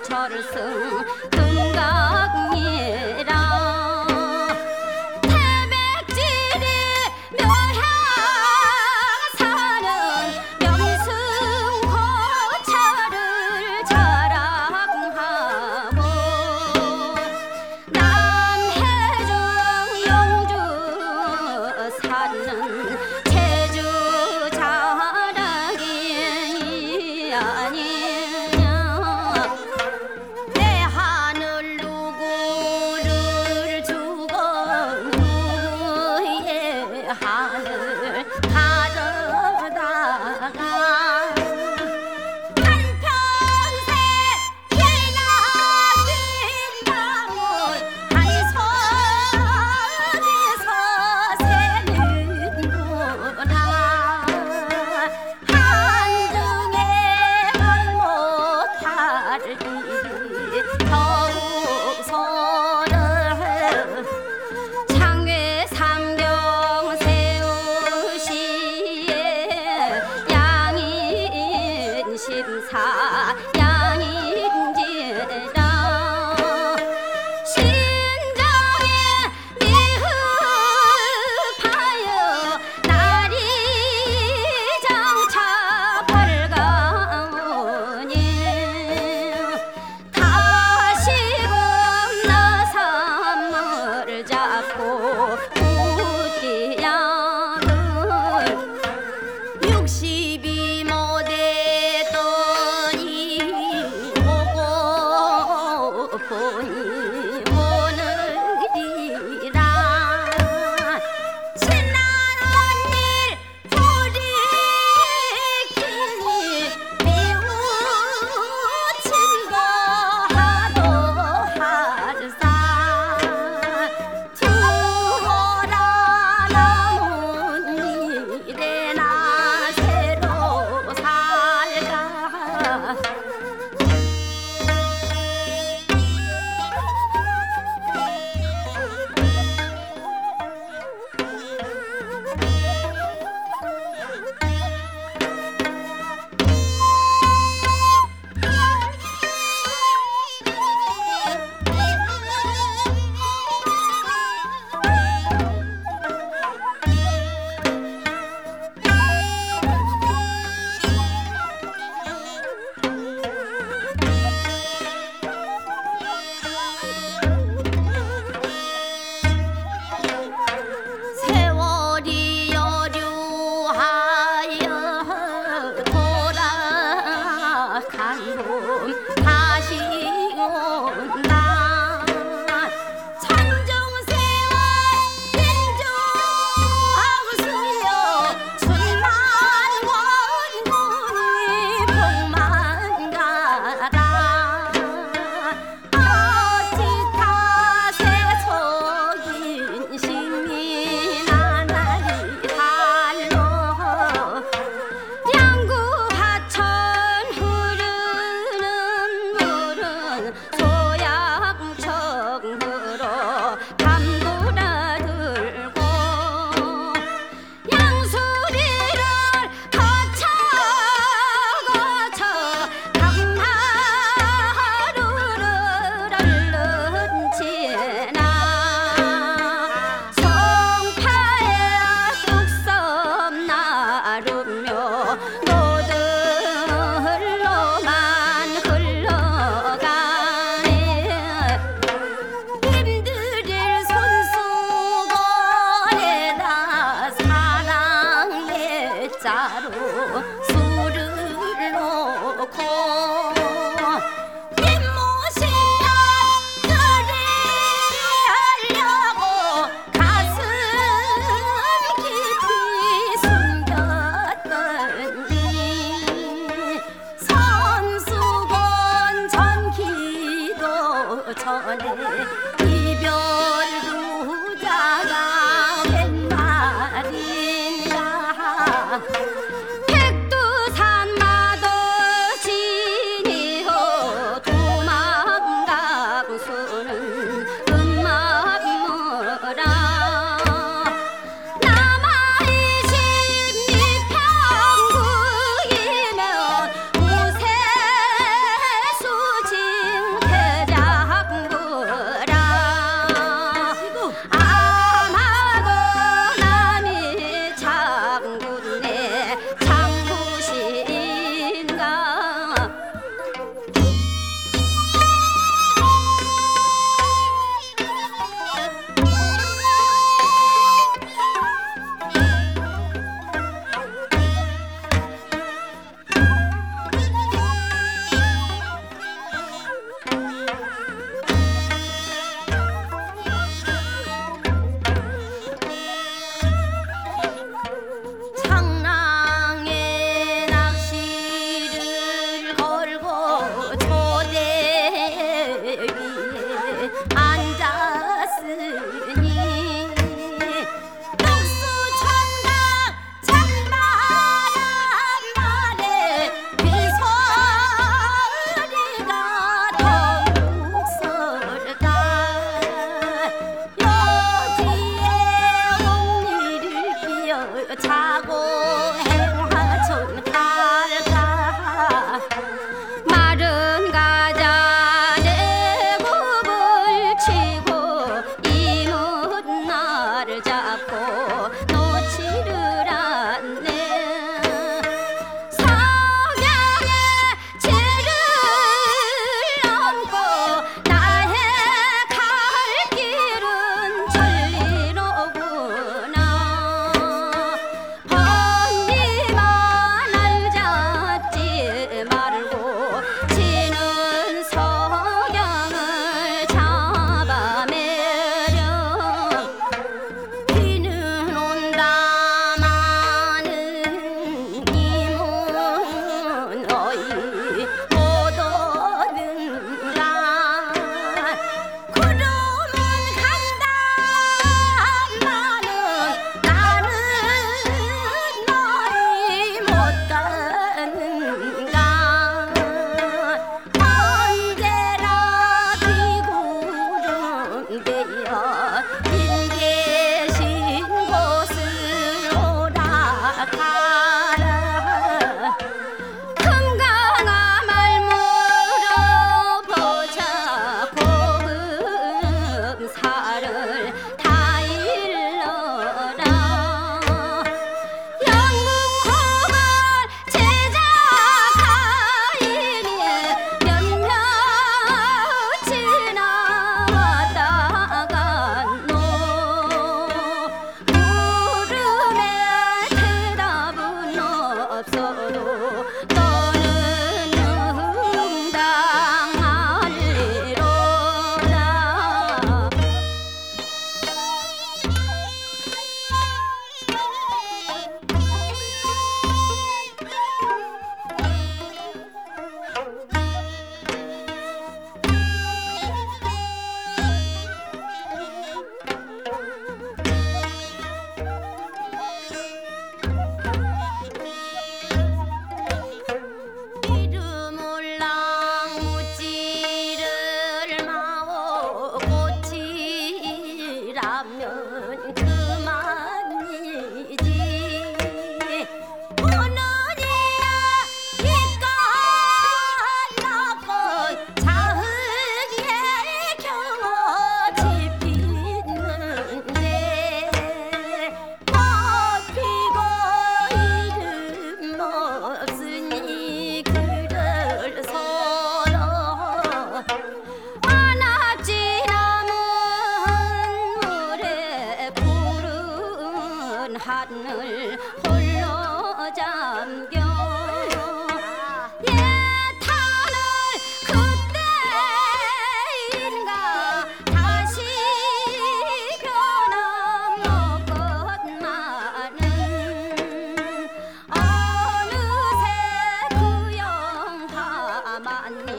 절승 금강이라 태백질이 묘향사는 명승고차를 자랑하고 남해중 영주 사는 제주 자랑이 아니냐. 내 하늘 누구를 주고 누구의 하늘 가져다가 한평생 기나긴 방울 한 손에서 새는구나. 한중에만 못할 일이 더욱서는 창외 삼경 세우시에 양인심사 양인지라 신정에 미흡하여 날이 장차 밝아오니 다시금 나삼을 잡고 웃디양을 60이 못했더니 오고 보니 오늘이라. 지난 일 돌이키니 미우친 거 하도 할사 두어라 남은 일에 나 새로 살까. 세월이 여류하여 돌아간 봄 다시 온다. 천중세월 인조하우수여 천만원군이 복만가라. 어찌 탓에 속인 시민 나날이 달로 양구 하천 흐르는 물은 소양청으로 감돌아들고 양수리를 거쳐 강하루를 얼른 지나 성파에 쑥섬 나르며 노들로만 흘러가네. 힘들일 손수건에다 사랑의 자루 술을 놓고 입모시면 그리하려고 가슴 깊이 숨겼더니 선수건 전기도 전에 이별 부자가 웬 말인가. 백두산 마도 지니어 도망가고서는 음악무라 남아이신 이평구이면 우세수징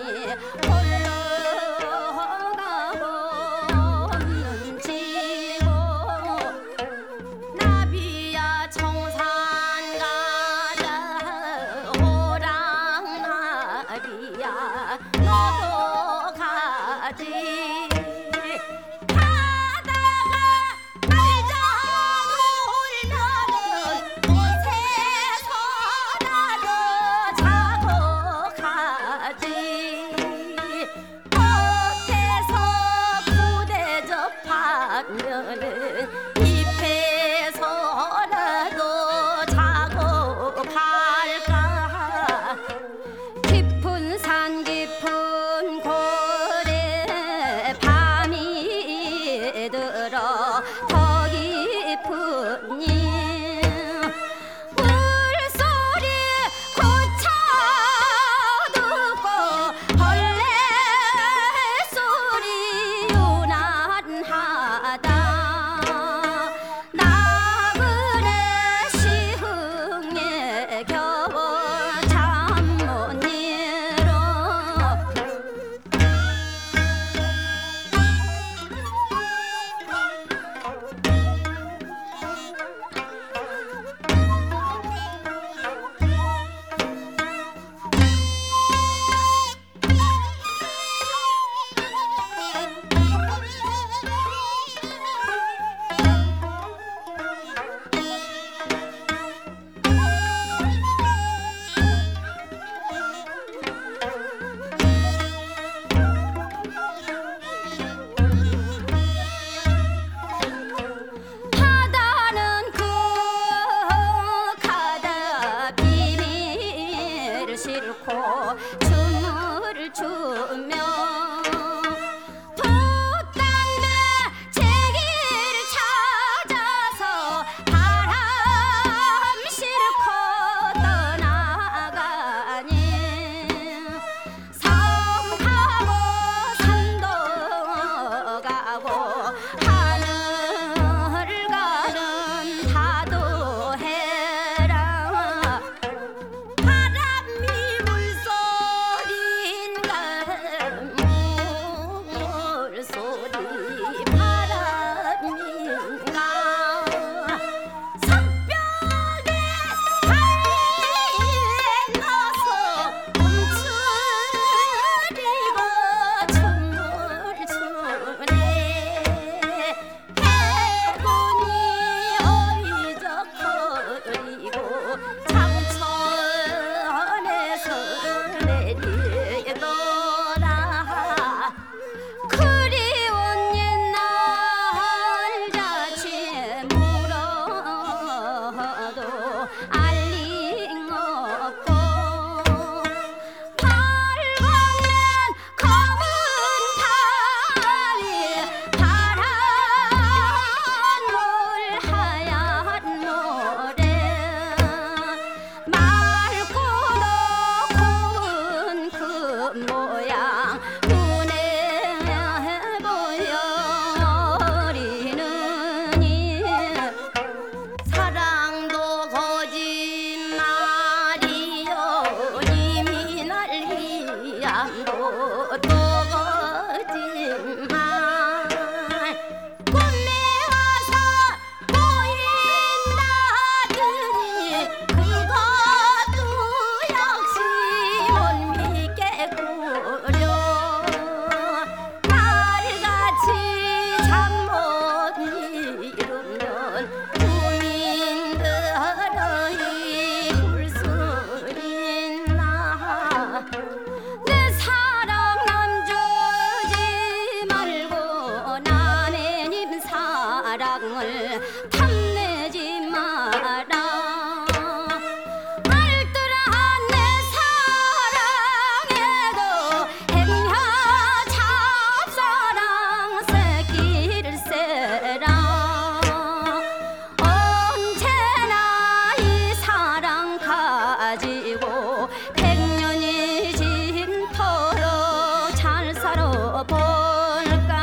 홀로 가고 없는 지고 나비야 청산 가자 호랑나비야 너도 가지 가다가 말자 놀면은 곳에서 나도 자고 가지 겉에서 부대 접하면은 잎에서라도 자고 갈까 깊은 산 깊은 고래 밤이 들어 더 깊으니 물소리 고쳐 듣고 벌레 소리 유난하다 나그네 시흥에 겨워 잠 못 이뤄 바다는 그 가다 비밀을 싣고 춤을 추며 돛담배 제기를 찾아서 바람 싣고 떠나가니 섬 가고 산도 가고 하늘 가는 다도 해라 바람이 물소리인가 물소리 바람인가 석벽에 달리 나서 움츠리고 춤을 추네 해군이 어이적거리고 장천에서 내리더라 그리운 옛날 자취 물어도 알림 없고 밝으면 검은 바위 파란 물 하얀 모래 맑고도 고운 그 모양 눈에 보여 어리느니 사랑도 거짓말이요 이미 난리함도 또 거짓말 꿈에 와서 보인다더니 그것도 역시 못 믿겠구려 날같이 잠 못 이루면 국민들의 불순이나 내 사랑 남 주지 말고 남의 님 사랑을 탐내지 마라 알뜰한 내 사랑에도 행여 잡사랑 새끼를 세라 언제나 이 사랑 가지고 백년이 진토록 잘 살아볼까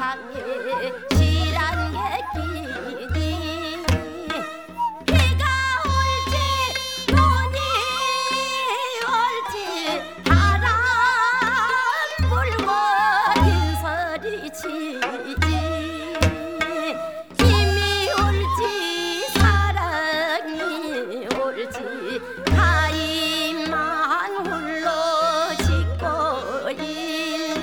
세상에 실한 객기니 비가 올지 눈이 올지 바람 불고 빈소리 치지 힘이 올지 사랑이 올지 가인만 홀로 짓고 있네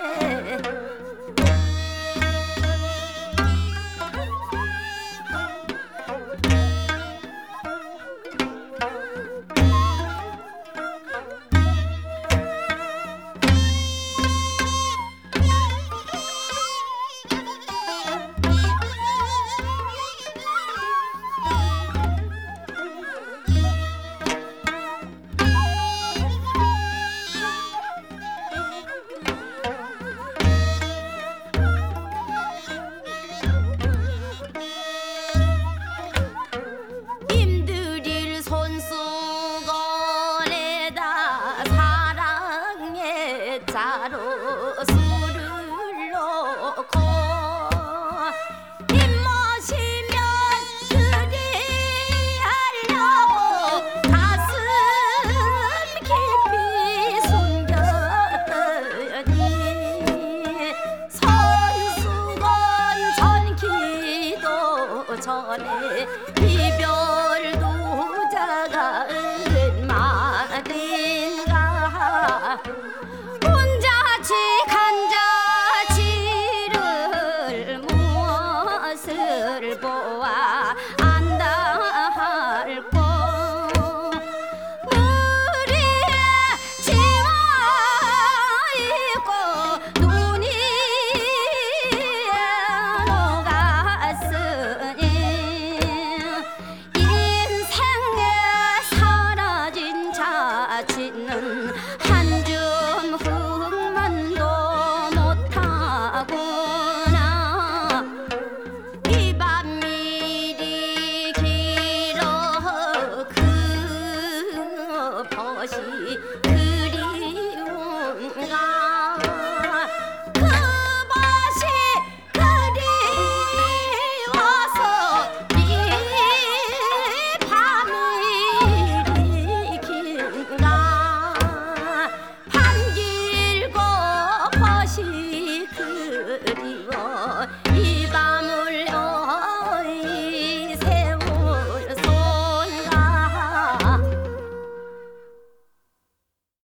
힘들일 손수건에다 사랑의 자로 술을 놓고 입모시면 그리하려고 가슴 깊이 숨겼더니 손수건 전기도 전에 이별 도자가 은 말인가 혼자지 간자지를 무엇을 보아 안다 할꼬 물이 지워있고 눈이 녹았으니 인생에 사라진 자취는 한 줌 흙만도 못하구나 이 밤 일이 길어 그 벗이 그리운가 그 벗이 그리워서 이 밤이 길인가 밤 길고 벗이